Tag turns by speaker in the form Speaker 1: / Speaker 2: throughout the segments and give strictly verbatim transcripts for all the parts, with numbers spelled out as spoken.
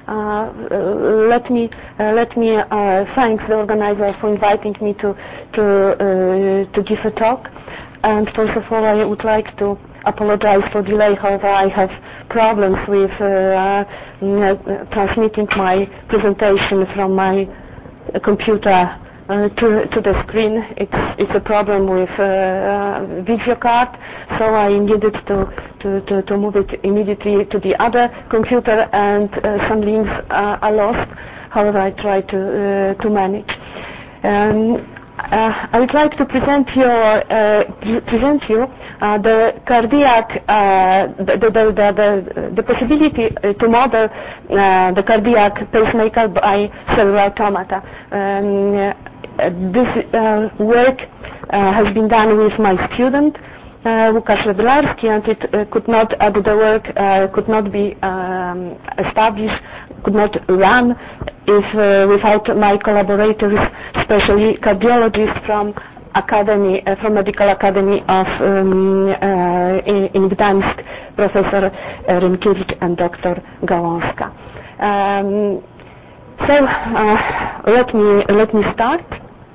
Speaker 1: Uh, let me uh, let me uh, thank the organizer for inviting me to to uh, to give a talk. And first of all, I would like to apologize for delay. However, I have problems with uh, uh, transmitting my presentation from my uh, computer uh, to to the screen. It's it's a problem with uh, uh, video card, so I needed to, to, to, to move it immediately to the other computer, and uh, some links uh, are lost. However, I try to uh, to manage. Um, Uh, I would like to present you, uh, present you uh, the cardiac, uh, the, the, the, the, the possibility to model uh, the cardiac pacemaker by cellular automata. Um, uh, this uh, work uh, has been done with my student, Uh, Łukasz Leblarski, and it uh, could not, uh, the work uh, could not be um, established, could not run if uh, without my collaborators, especially cardiologists from Academy, uh, from Medical Academy of um, uh, in, in Gdańsk, Professor Rynkiewicz and Doctor Gałązka. Um, so uh, let me let me start.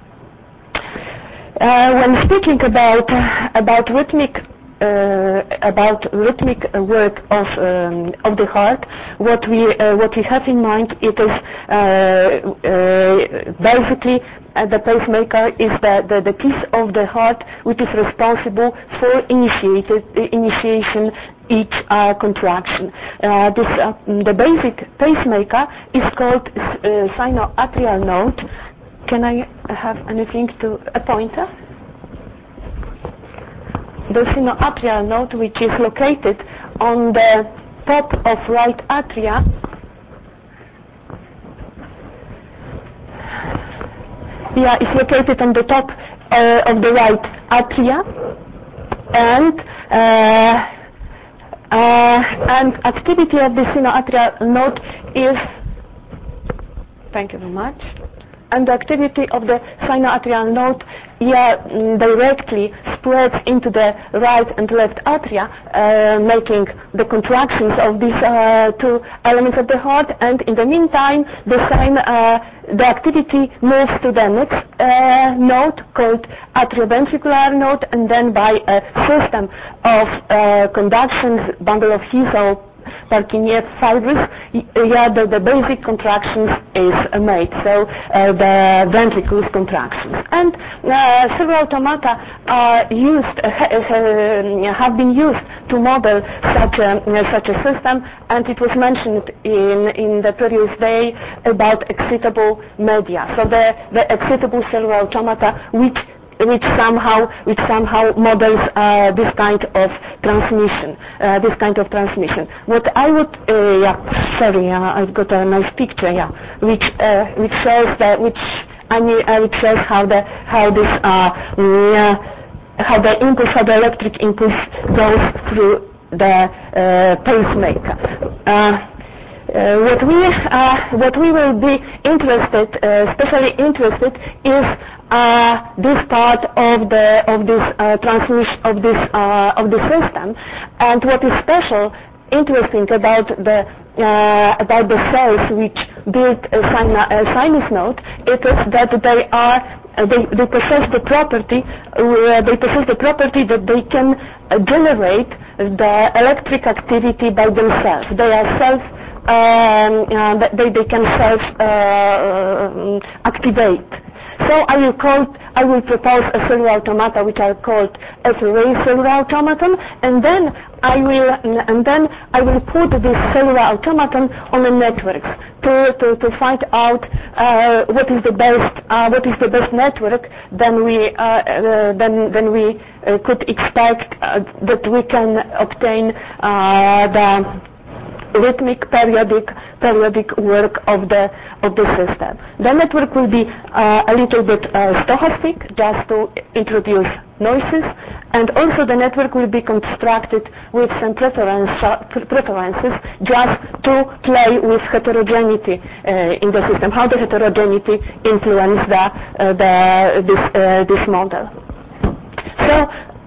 Speaker 1: Uh, when speaking about uh, about rhythmic uh, about rhythmic work of um, of the heart, what we uh, what we have in mind, it is uh, uh, basically uh, the pacemaker is the, the the piece of the heart which is responsible for initiated uh, initiation each uh, contraction. Uh, this uh, the basic pacemaker is called uh, sinoatrial node. Can I have anything to a pointer? The sinoatrial node, which is located on the top of right atria, yeah, it's located on the top uh, of the right atria, and uh, uh, and activity of the sinoatrial node is. Thank you very much. And the activity of the sinoatrial node, yeah, directly spreads into the right and left atria, uh, making the contractions of these uh, two elements of the heart. And in the meantime, the same uh, the activity moves to the next uh, node called atrioventricular node, and then by a system of uh, conductions, bundle of His or Purkinje fibers, yeah, the, the basic contractions is uh, made, so uh, the ventricles contractions. And uh, several automata are used, uh, uh, have been used to model such a, uh, such a system, and it was mentioned in, in the previous day about excitable media. So the, the excitable cellular automata, which which somehow which somehow models uh, this kind of transmission, uh, this kind of transmission. What I would, uh, yeah, sorry, uh, I've got a nice picture, yeah, which uh, which shows that which I mean, uh, which shows how the how this uh, uh, how the impulse, how the electric impulse goes through the uh, pacemaker. Uh, Uh, what we uh, what we will be interested, uh, especially interested, is uh, this part of the of this uh, transmission of this uh, of the system, and what is special, interesting about the uh, about the cells which build a, sina, a sinus node, it is that they are uh, they, they possess the property uh, they possess the property that they can uh, generate the electric activity by themselves. They are self Um, uh, they, they can self uh, uh, activate. So I will call, I will propose a cellular automata which are called S R A cellular automaton, and then I will and then I will put this cellular automaton on a network to, to, to find out uh, what is the best uh, what is the best network. Then we uh, uh, then then we uh, could expect uh, that we can obtain uh, the rhythmic periodic periodic work of the of the system. The network will be uh, a little bit uh, stochastic, just to introduce noises, and also the network will be constructed with some preference, preferences just to play with heterogeneity uh, in the system, how the heterogeneity influence the uh, the this uh, this model. So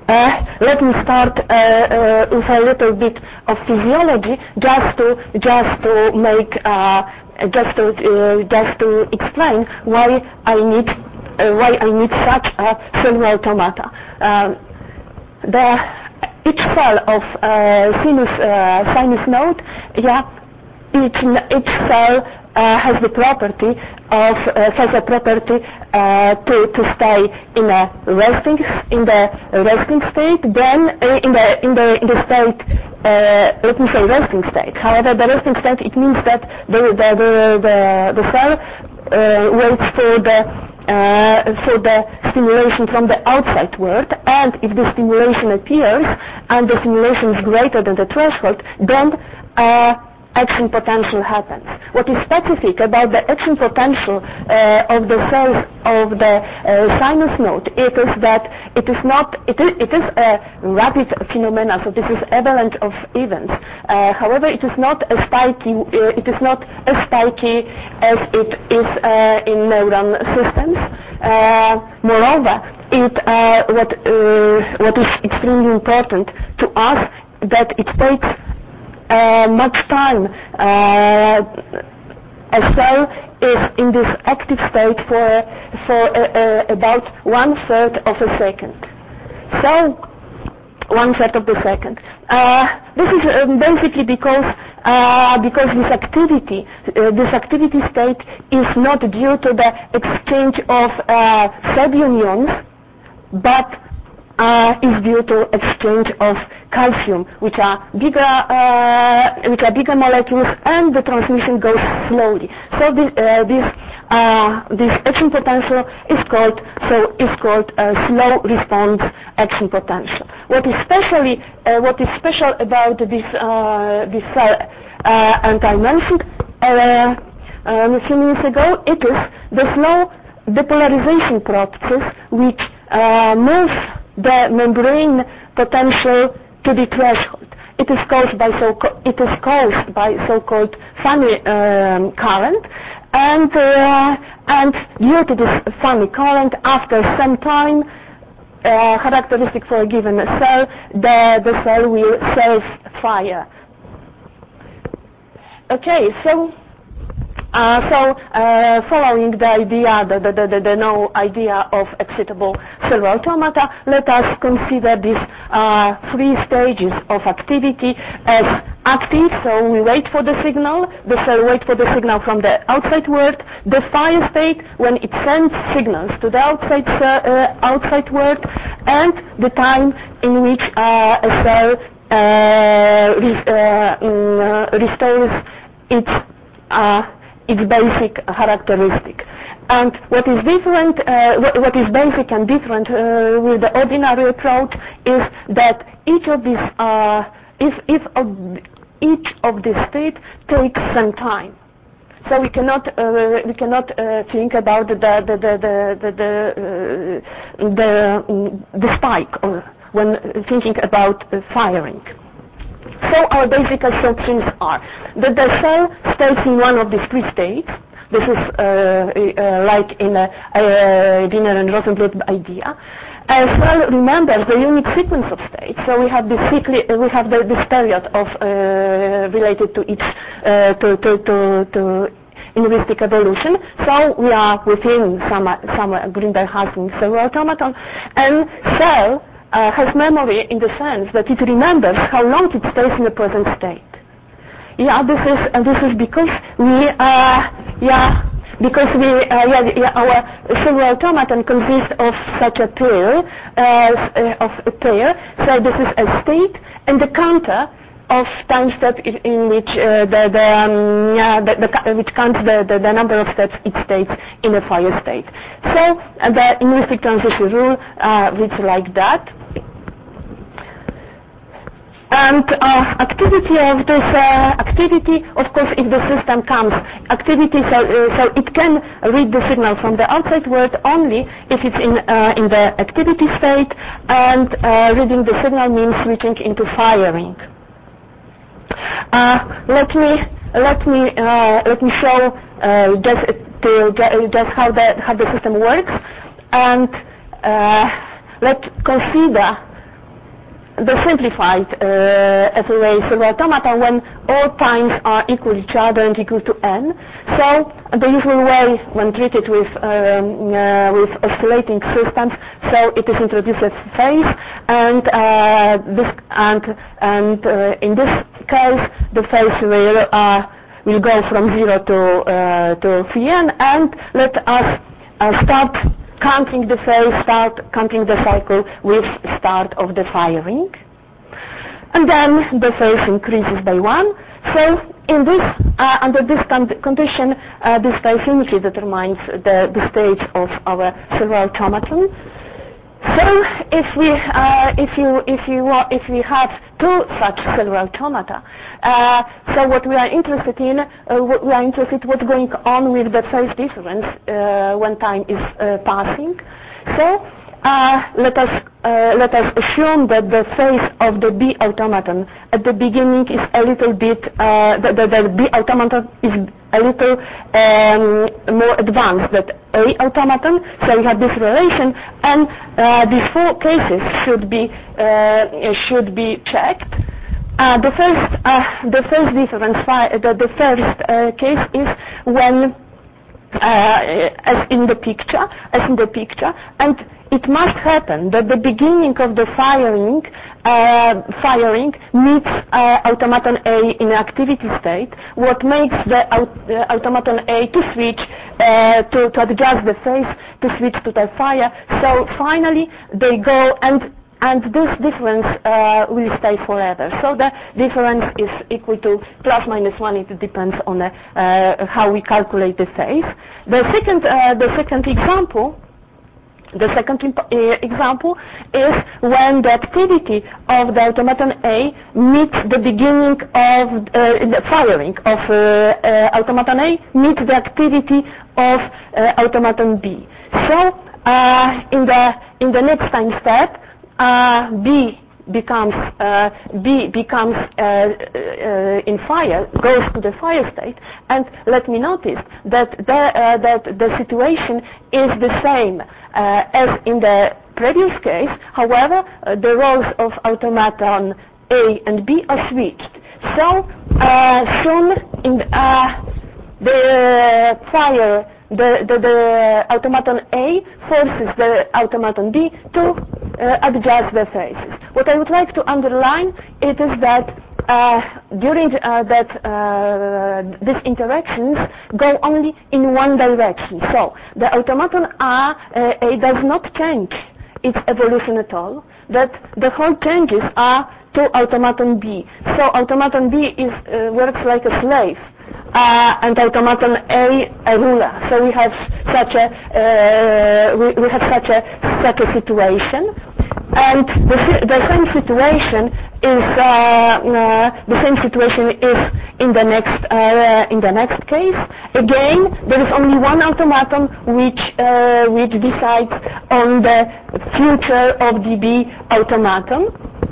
Speaker 1: Uh, let me start uh, uh, with a little bit of physiology, just to just to make uh, just to uh, just to explain why I need uh, why I need such a cellular automata. Uh, the each cell of uh, sinus uh, sinus node, yeah, each each cell uh, has the property of uh, has a property uh, to to stay in a resting in the resting state. Then uh, in the in the in the state, uh, let me say resting state. However, the resting state, it means that the the the the, the cell uh, waits for the Uh, for the stimulation from the outside world, and if the stimulation appears and the stimulation is greater than the threshold, then uh, action potential happens. What is specific about the action potential uh, of the cells of the uh, sinus node, it is that it is not, it is, it is a rapid phenomena, so this is avalanche of events. Uh, however, it is not as spiky, uh, it is not as spiky as it is uh, in neuron systems. Uh, moreover, it, uh, what, uh, what is extremely important to us, that it takes Uh, much time. Uh, a cell is in this active state for for uh, uh, about one third of a second. So one third of the second. Uh, this is uh, basically because uh, because this activity uh, this activity state is not due to the exchange of uh, subions, but Uh, is due to exchange of calcium, which are bigger, uh, which are bigger molecules, and the transmission goes slowly. So this uh, this, uh, this action potential is called so is called uh, slow response action potential. What is specially uh, what is special about this uh, this cell, uh, and I mentioned uh, um, a few minutes ago, it is the slow depolarization process which uh, moves the membrane potential to the threshold. It is caused by so it is caused by so-called Fanny um, current, and uh, and due to this Fanny current, after some time, uh, characteristic for a given cell, the the cell will self-fire. Okay, so. Uh, so, uh, following the idea, the, the, the, the no idea of excitable cellular automata, let us consider these uh, three stages of activity as active. So we wait for the signal, the cell waits for the signal from the outside world. The fire state, when it sends signals to the outside uh, uh, outside world, and the time in which uh, a cell uh, re- uh, um, restores its uh, its basic characteristic. And what is different, uh, what, what is basic and different uh, with the ordinary approach is that each of these, uh, if, if of each of these states takes some time. So we cannot uh, we cannot uh, think about the the the the the the, uh, the, the spike or when thinking about uh, firing. So our basic assumptions are that the cell stays in one of these three states. This is uh, uh, like in a, a Wiener and Rosenbluth idea. A cell remembers the unique sequence of states. So we have this cycli- we have the, this period of uh, related to each uh, to, to, to, to linguistic evolution. So we are within some some Greenberg-Hassing cellular automaton, and cell Uh, has memory in the sense that it remembers how long it stays in the present state. Yeah, this is and this is because we uh, yeah because we uh, yeah, yeah our cellular automaton consists of such a pair uh, of a pair. So this is a state and the counter of time step in which uh, the the, um, yeah, the, the which counts the, the, the number of steps it stays in a fire state. So uh, the linguistic transition rule uh, reads like that. And uh, activity of this uh, activity, of course, if the system comes, activity, so, uh, so it can read the signal from the outside world only if it's in uh, in the activity state, and uh, reading the signal means switching into firing. Uh, let me let me uh, let me show uh, just to just how the how the system works, and uh, let's consider the simplified uh, F array servo automata when all times are equal to each other and equal to n. So the usual way when treated with um, uh, with oscillating systems, so it is introduced as phase, and uh, this and and uh, in this case the phase will uh, will go from zero to uh, to three n, and let us uh, start counting the phase, start counting the cycle with start of the firing. And then the phase increases by one. So in this, uh, under this con condition, uh, this phase symmetry determines the, the stage of our servo automaton. So if we, uh, if you, if you, uh, if we have two such servo automata, uh, so what we are interested in, uh, what we are interested what's going on with the phase difference uh, when time is uh, passing. So uh, let us uh, let us assume that the phase of the B automaton at the beginning is a little bit uh, the, the, the B automaton is a little um, more advanced than A automaton. So we have this relation, and uh, these four cases should be uh, should be checked. Uh, the first uh, the first difference the, the first uh, case is when uh, as in the picture as in the picture and it must happen that the beginning of the firing uh, firing meets uh, automaton A in activity state, what makes the aut uh, automaton A to switch uh, to, to adjust the phase to switch to the fire. So finally they go and and this difference uh, will stay forever. So the difference is equal to plus minus one. It depends on the, uh, how we calculate the phase. The second uh, the second example. The second uh, example is when the activity of the automaton A meets the beginning of uh, the firing of uh, uh, automaton A meets the activity of uh, automaton B. So uh, in the in the next time step, uh, B becomes uh, B becomes uh, uh, in fire, goes to the fire state, and let me notice that the uh, that the situation is the same uh, as in the previous case. However, uh, the roles of automaton A and B are switched. So uh, soon in uh, the fire. The, the, the automaton A forces the automaton B to uh, adjust the phases. What I would like to underline it is that uh, during uh, that uh, these interactions go only in one direction. So the automaton A, uh, A does not change its evolution at all. That the whole changes are to automaton B. So automaton B is uh, works like a slave. Uh, and automaton A a ruler. So we have such a uh, we, we have such a such a situation, and the, the same situation is uh, uh, the same situation is in the next uh, in the next case. Again, there is only one automaton which uh, which decides on the future of the B automaton.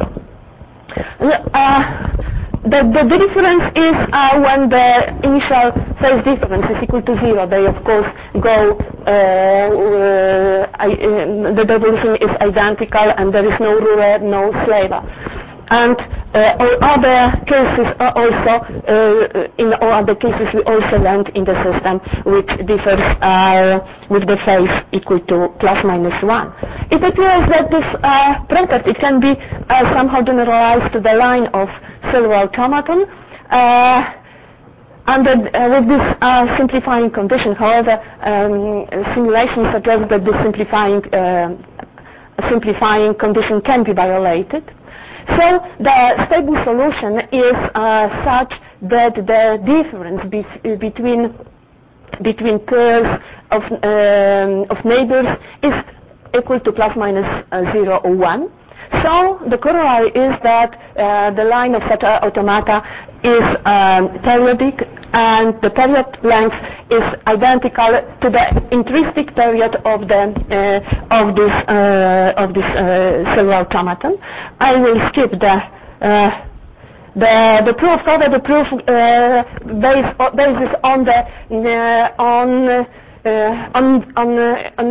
Speaker 1: Uh, The, the, the difference is uh, when the initial phase difference is equal to zero. They of course go, uh, uh, I, uh, the evolution is identical and there is no ruler, no slaver. And uh, all other cases are also, uh, in all other cases we also learned in the system which differs uh, with the phase equal to plus minus one. It appears that this uh, property can be uh, somehow generalized to the line of servo automaton uh, under, uh, with this uh, simplifying condition. However, um, simulation suggests that this simplifying, uh, simplifying condition can be violated. So the stable solution is uh, such that the difference be between between pairs of um, of neighbors is equal to plus minus uh, zero or one. So the corollary is that uh, the line of such automata is um, periodic, and the period length is identical to the intrinsic period of the uh, of this uh, of this uh, servo automaton. I will skip the uh, the the proof. However, the proof uh, based basis on the uh, on uh, on on uh, on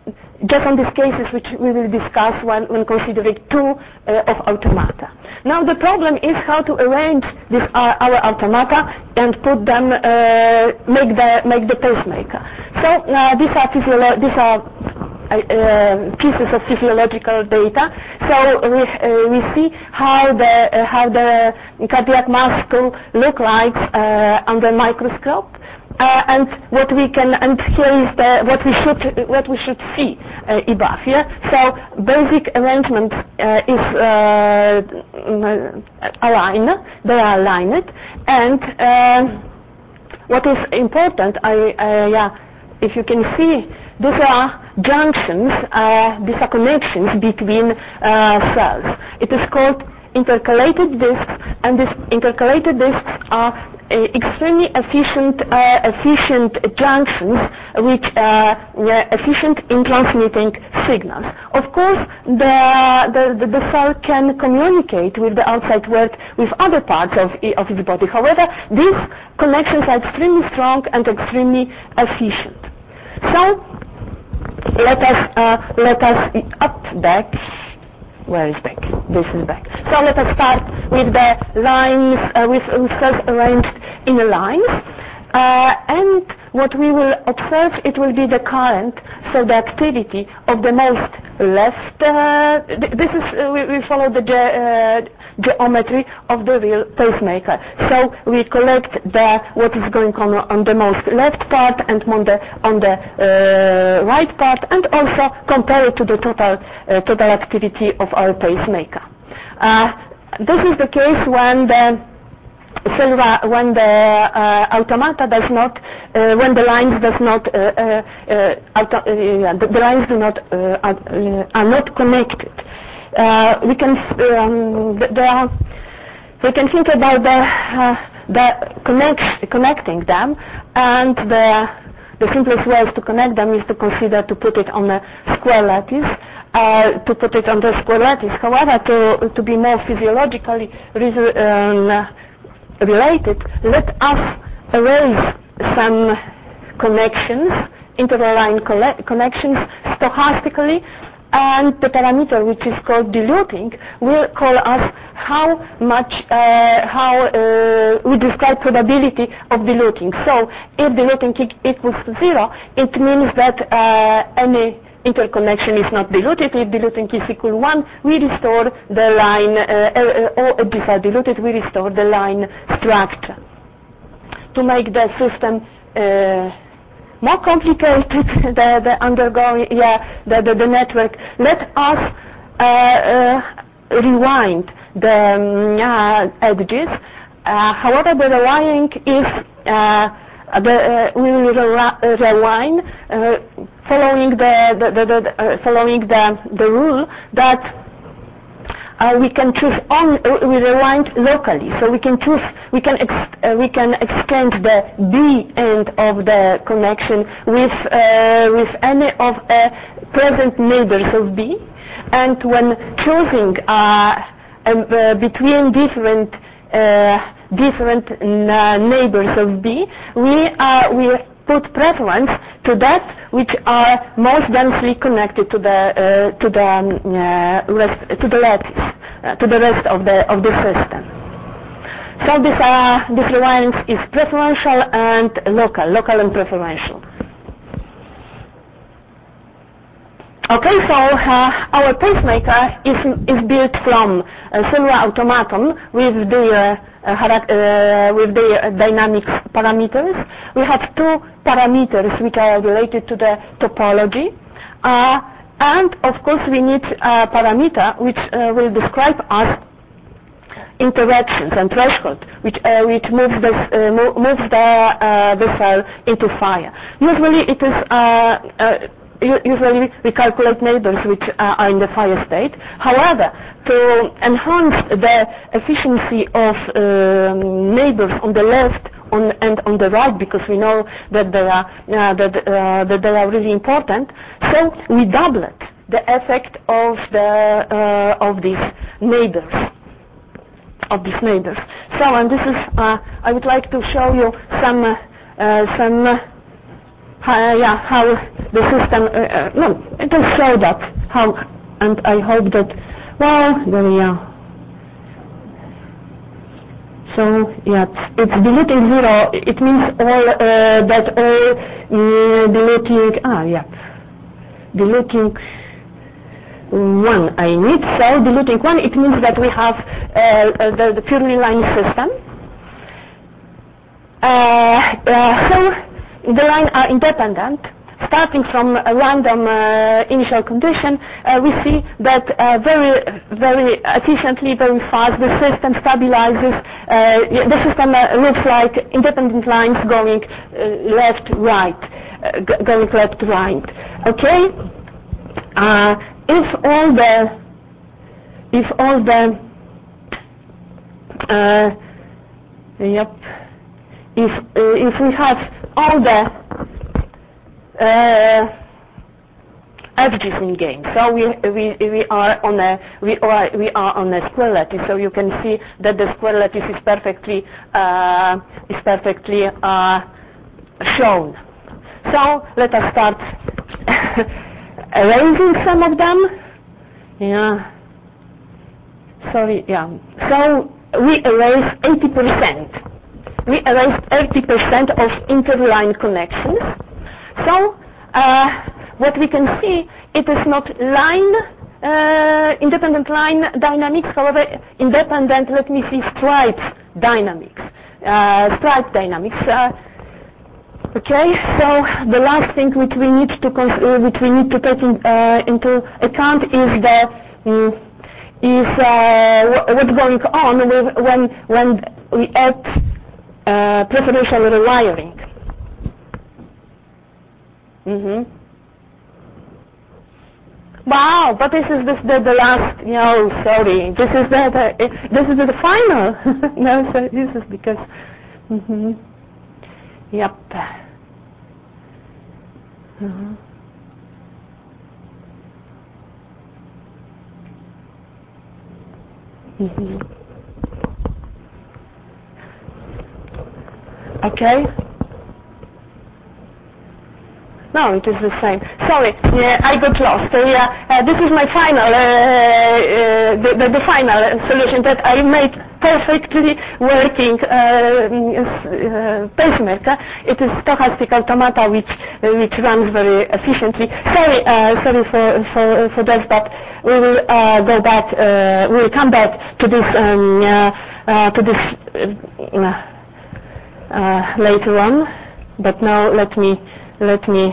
Speaker 1: just on these cases which we will discuss when, when considering two uh, of automata. Now the problem is how to arrange this, uh, our automata and put them, uh, make the make the pacemaker. So uh, these are physiolo- these are uh, uh, pieces of physiological data. So we uh, we see how the uh, how the cardiac muscle look like uh, under microscope. Uh, and what we can, and here is the, what we should, what we should see uh, above here. So basic arrangement uh, is uh, aligned, they are aligned, and uh, what is important, I, uh, yeah, if you can see, these are junctions, uh, these are connections between uh, cells. It is called intercalated discs, and these intercalated discs are uh, extremely efficient, uh, efficient junctions, which are uh, efficient in transmitting signals. Of course, the, the, the cell can communicate with the outside world with other parts of, of its body. However, these connections are extremely strong and extremely efficient. So, let us, uh, let us up back. Where is back? This is back. So let us start with the lines, uh, with cells arranged in lines. Uh, and what we will observe, it will be the current, so the activity of the most left, uh, th- this is, uh, we, we follow the ge- uh, geometry of the real pacemaker. So we collect the, what is going on on the most left part and on the, on the uh, right part, and also compare it to the total, uh, total activity of our pacemaker. Uh, this is the case when the So when the uh, automata does not, uh, when the lines does not, uh, uh, uh, auto, uh, yeah, the, the lines do not uh, are, uh, are not connected. Uh, we can um, the, the, we can think about the uh, the connect, connecting them, and the the simplest way to connect them is to consider to put it on a square lattice. Uh, to put it on the square lattice. However, to to be more physiologically resu- um, related, let us erase some connections, interline colle- connections stochastically, and the parameter which is called diluting will call us how much, uh, how uh, we describe probability of diluting. So if diluting e- equals to zero, it means that uh, any interconnection is not diluted. If diluting is equal to one, we restore the line, uh, uh, or if these are diluted, we restore the line structure. To make the system uh, more complicated, the, the undergoing, yeah, the, the, the network, let us uh, uh, rewind the um, uh, edges. Uh, however, the rewiring is uh, The, uh, we will re- rewind uh, following the, the, the, the uh, following the, the rule that uh, we can choose on uh, we rewind locally. So we can choose we can ex- uh, we can exchange the B end of the connection with uh, with any of uh, present neighbors of B, and when choosing uh, um, uh, between different uh, different uh, neighbors of B, we uh, we put preference to that which are most densely connected to the uh, to the um, uh, rest to the lattice uh, to the rest of the of the system. So this uh, this rewiring is preferential and local, local and preferential. Okay, so uh, our pacemaker is is built from a cellular automaton with the uh, uh, uh, with the uh, dynamics parameters. We have two parameters which are related to the topology, uh, and of course we need a parameter which uh, will describe us interactions and threshold, which uh, which moves the uh, mo- moves the uh, the cell into fire. Usually it is. Uh, uh, Usually we calculate neighbors which uh, are in the fire state. However, to enhance the efficiency of um, neighbors on the left on, and on the right, because we know that they are uh, that, uh, that they are really important, so we doubled the effect of the uh, of these neighbors. Of these neighbors. So, and this is uh, I would like to show you some uh, some. Uh, uh, yeah, how the system, uh, uh, no, it will show that, how, and I hope that, well, there we are. So, yeah, it's deleting zero, it means all, uh, that all uh, deleting, ah, yeah, deleting one I need, so deleting one, it means that we have uh, the, the purely line system. Uh, uh, so, the lines are independent. Starting from a random uh, initial condition, uh, we see that uh, very, very efficiently, very fast, the system stabilizes. Uh, the system uh, looks like independent lines going uh, left, right, uh, g- going left, right. Okay. Uh, if all the, if all the, uh, yep, if uh, if we have all the Uh, edges in game. So we we we are on a we are we are on a square lattice. So you can see that the square lattice is perfectly uh, is perfectly uh, shown. So let us start erasing some of them. Yeah. Sorry. Yeah. So we erase eighty percent. We erased eighty percent of interline connections. So, uh, what we can see, it is not line, uh, independent line dynamics, however, independent, let me see, stripes dynamics, uh, stripe dynamics. Uh, okay, so the last thing which we need to cons- uh, which we need to take in, uh, into account is the um, is uh, w- what's going on with when when we add uh, preferential rewiring. Mm-hmm. Wow, but this is this the, the last. No, sorry. This is the, the this is the final. No, so this is because. Mm-hmm. Yep. Mm-hmm. Mm-hmm. Okay. No, it is the same. Sorry, yeah, I got lost. Uh, yeah, uh, this is my final, uh, uh, the, the, the final solution that I made perfectly working uh, uh, pacemaker. It is stochastic automata which uh, which runs very efficiently. Sorry, uh, sorry for for for that, but we will uh, go back. Uh, we will come back to this um, uh, uh, to this uh, uh, later on. But now let me. Let me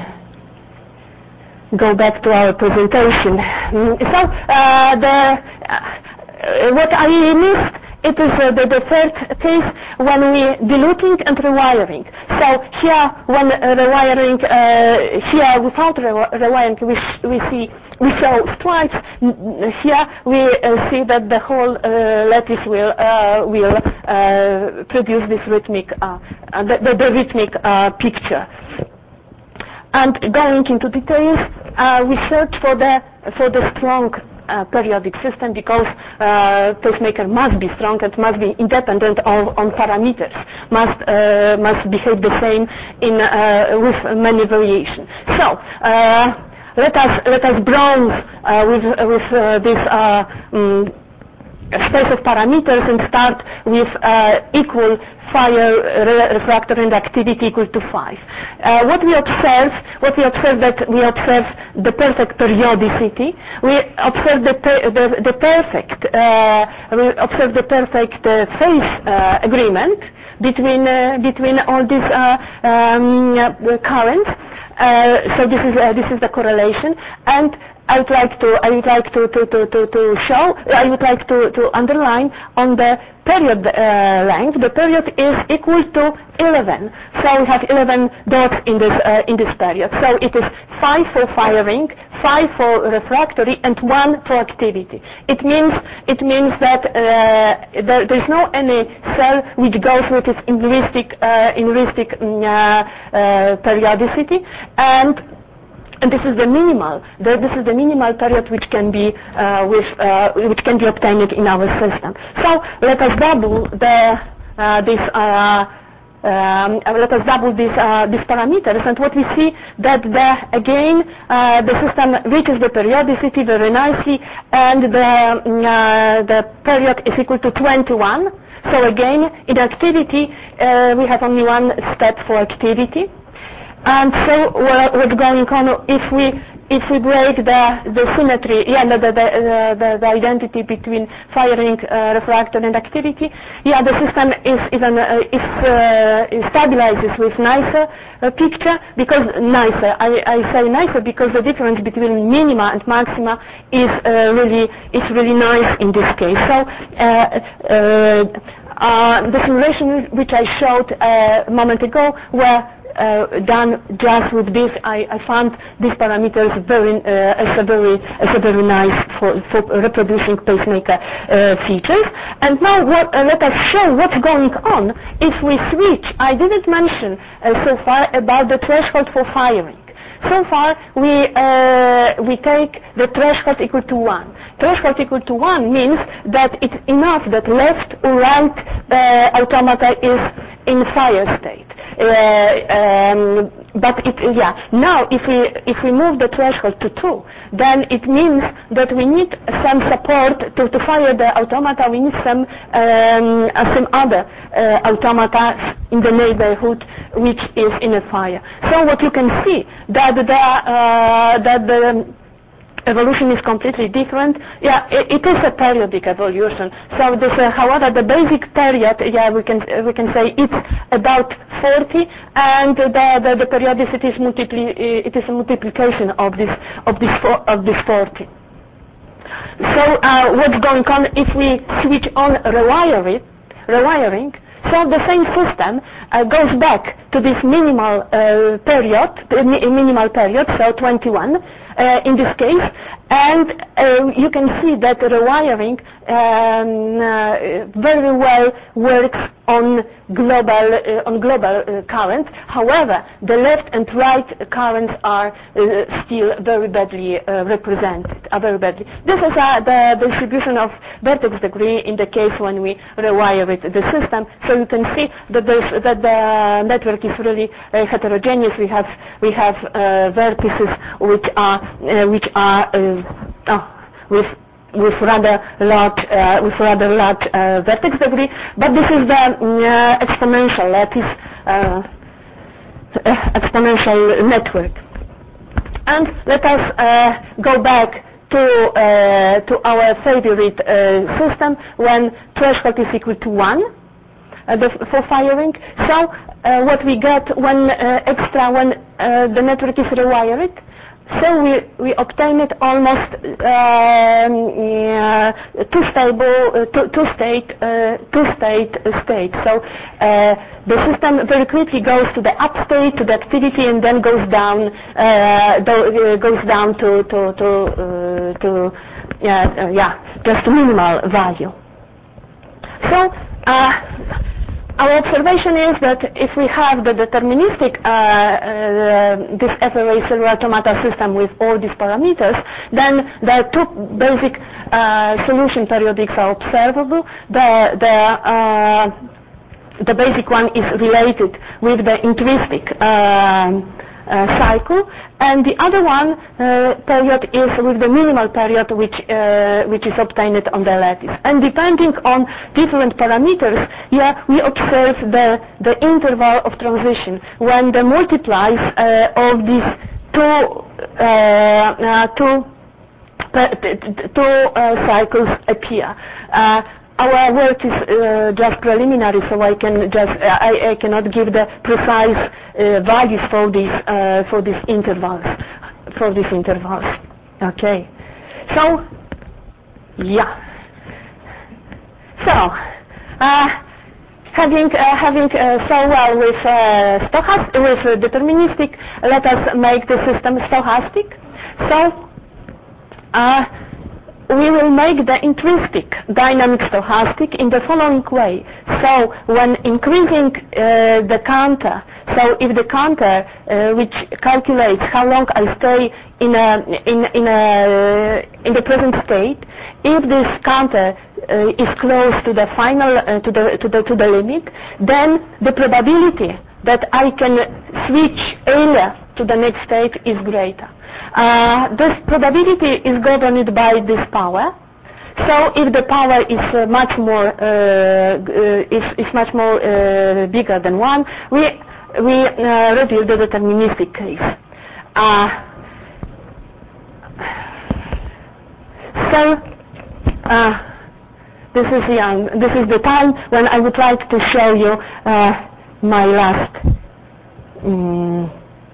Speaker 1: go back to our presentation. So, uh, the, uh, what I missed, it is uh, the, the third case when we diluting and rewiring. So here, when uh, rewiring, uh, here without re- rewiring, we, sh- we see we show stripes. Here we uh, see that the whole uh, lattice will uh, will uh, produce this rhythmic, uh, uh, the, the, the rhythmic uh, picture. And going into details, uh, we search for the for the strong uh, periodic system because uh, pacemaker must be strong and must be independent of on parameters, must uh, must behave the same in uh, with many variations. So uh, let us let us browse uh, with with uh, this uh, um, space of parameters and start with uh, equal fire re- refractor and activity equal to five. Uh, what we observe, what we observe that we observe the perfect periodicity. We observe the per- the, the perfect uh, we observe the perfect uh, phase uh, agreement between uh, between all these uh, um, uh, currents. Uh, so this is uh, this is the correlation, and I would like to I would like to to, to, to, to show I would like to, to underline on the period uh, length. The period is equal to eleven. So we have eleven dots in this uh, in this period. So it is five for firing, five for refractory, and one for activity. It means it means that uh, there, there is no any cell which goes with its in heuristic uh, in heuristic uh, uh, periodicity, and And this is the minimal. The, this is the minimal period which can be uh, with uh, which can be obtained in our system. So let us double the uh, this uh, Um, let us double these, uh, these parameters, and what we see that the, again uh, the system reaches the periodicity very nicely, and the, uh, the period is equal to twenty-one. So again, in activity, uh, we have only one step for activity. And so what, what's going on if we if we break the the symmetry, yeah, the the, the, the, the identity between firing, uh, refractor, and activity, yeah, the system is even uh, is uh, stabilizes with nicer uh, picture, because nicer. I, I say nicer because the difference between minima and maxima is uh, really is really nice in this case. So. Uh, uh, uh, the simulation which I showed uh, a moment ago were Uh, done just with this. I, I found these parameters very uh, as a very as a very nice for, for reproducing pacemaker uh, features. And now what, uh, let us show what's going on if we switch. I didn't mention uh, so far about the threshold for firing. So far, we uh, we take the threshold equal to one. Threshold equal to one means that it's enough that left or right uh, automata is in fire state. Uh, um, but it, yeah. Now, if we if we move the threshold to two, then it means that we need some support to, to fire the automata. We need some um, uh, some other uh, automata in the neighborhood which is in a fire. So what you can see that the uh, that the evolution is completely different. Yeah, it, it is a periodic evolution. So this, uh, however, the basic period, yeah, we can uh, we can say it's about forty, and the the, the periodicity is multipli it is a multiplication of this of this for, of this forty. So uh, what's going on if we switch on rewiring? Rewiring. So the same system uh, goes back to this minimal uh, period, the mi minimal period, so twenty-one uh, in this case, and uh, you can see that the rewiring um, uh, very well works on global uh, on global uh, current. However, the left and right currents are uh, still very badly uh, represented. Are very badly. This is uh, the, the distribution of vertex degree in the case when we rewire it, the system. So you can see that, that the network is really uh, heterogeneous. We have we have uh, vertices which are uh, which are uh, oh, with with rather large uh, with rather large uh, vertex degree, but this is the uh, exponential lattice uh, uh, exponential network. And let us uh, go back to uh, to our favorite uh, system when threshold is equal to one uh, the, for firing. So uh, what we get when uh, extra when uh, the network is rewired. So we, we obtain it almost um, uh, two stable, uh, two, two state, uh, two state uh, state. So uh, the system very quickly goes to the up state, to the activity, and then goes down, uh, do, uh, goes down to to to uh, to yeah, uh, yeah, just minimal value. So. Uh, Our observation is that if we have the deterministic uh, uh, this F R A cellular automata system with all these parameters, then the two basic uh, solution periodics are observable. The the uh, the basic one is related with the intrinsic uh, uh, cycle, and the other one uh, period is with the minimal period which uh, which is obtained on the lattice. And depending on different parameters, yeah, we observe the the interval of transition when the multiplies uh, of these two uh, uh, two two uh, cycles appear. Uh, Our work is uh, just preliminary, so I can just uh, I, I cannot give the precise uh, values for these uh, for these intervals for these intervals. Okay, so yeah, so uh, having uh, having uh, so well with uh, stochastic with uh, deterministic, let us make the system stochastic. So. Uh, We will make the intrinsic dynamic stochastic in the following way. So when increasing uh, the counter, so if the counter uh, which calculates how long I stay in a in in a in the present state, if this counter uh, is close to the final uh, to the to the to the limit, then the probability that I can switch earlier to the next state is greater. Uh, this probability is governed by this power. So if the power is uh, much more uh, uh, is, is much more uh, bigger than one, we we uh, reveal the deterministic case. Uh, so uh, this is young. This is the time when I would like to show you uh, my last. Um,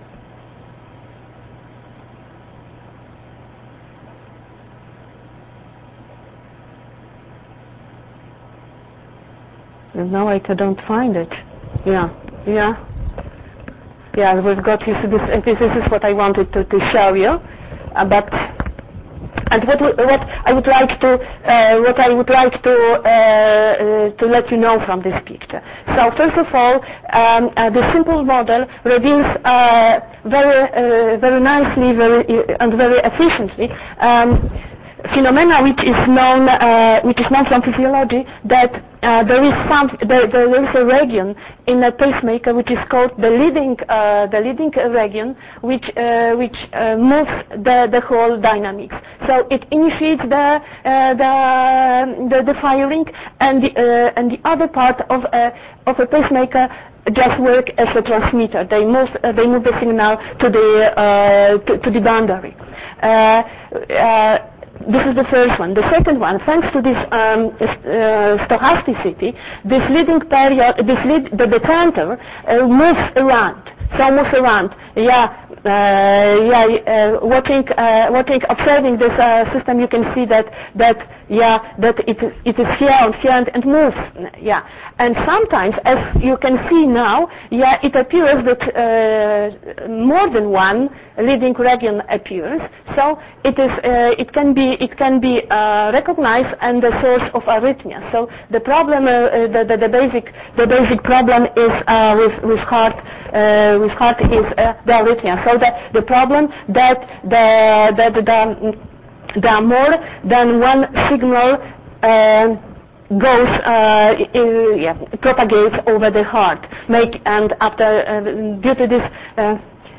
Speaker 1: No, I don't find it. Yeah, yeah, yeah. We've got this. This, this is what I wanted to, to show you. Uh, but and what what I would like to uh, what I would like to uh, uh, to let you know from this picture. So first of all, um, uh, the simple model reveals uh, very uh, very nicely, very uh, and very efficiently. Um, phenomena which is known uh, which is known from physiology, that uh, there is some there, there is a region in a pacemaker which is called the leading uh, the leading region, which uh, which uh, moves the the whole dynamics. So it initiates the uh, the, the the firing, and the uh, and the other part of a of a pacemaker just work as a transmitter. They move uh, they move the signal to the uh, to, to the boundary. Uh, uh, This is the first one. The second one, thanks to this um, uh, stochasticity, this leading period, this lead, the decanter uh, moves around. So moves around. Yeah, uh, yeah. Uh, watching, uh, watching, observing this uh, system, you can see that that yeah, that it it is here and here and, and moves. Yeah, and sometimes, as you can see now, yeah, it appears that uh, more than one leading region appears. So it is uh, it can be it can be uh, recognized and the source of arrhythmia. So the problem, uh, the, the the basic the basic problem is uh, with with heart uh, with heart is uh, the arrhythmia. So the the problem that the the the, the there are more than one signal uh, goes uh, in, yeah, propagates over the heart. Make and after uh, due to this. Uh,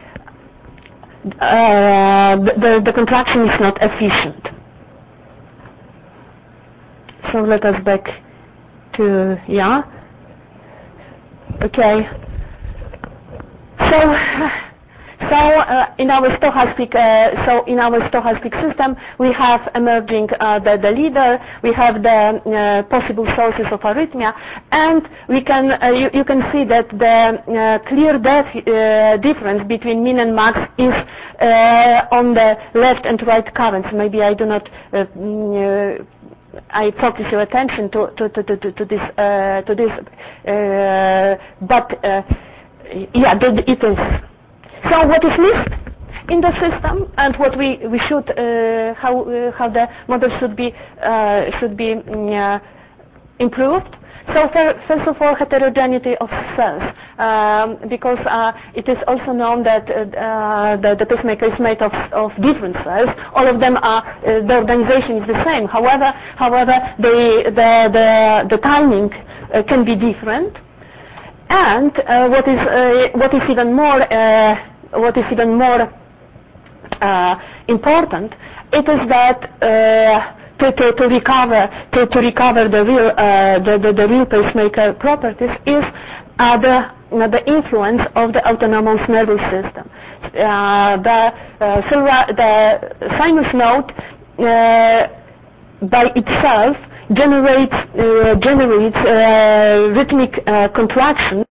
Speaker 1: Uh, the, the contraction is not efficient. So let us back to, yeah. Okay. So, so uh, in our stochastic, uh, so in our stochastic system, we have emerging uh, the, the leader, we have the uh, possible sources of arrhythmia, and we can uh, you, you can see that the uh, clear def, uh, difference between min and max is uh, on the left and right currents. Maybe I do not. Uh, uh, I focus your attention to to to to, to this uh, to this, uh, but uh, yeah, it is. So what is missed in the system, and what we we should uh, how uh, how the model should be uh, should be uh, improved. So first of all, heterogeneity of cells, um, because uh, it is also known that uh, the, the pacemaker is made of, of different cells. All of them are uh, the organization is the same. However, however, the the the, the timing uh, can be different. And uh, what is uh, what is even more uh, what is even more uh, important, it is that uh, to, to, to recover to, to recover the real uh, the, the, the real pacemaker properties is uh, the uh, the influence of the autonomous nervous system. Uh, the uh, the sinus node uh, by itself generates uh, generates uh, rhythmic uh, contraction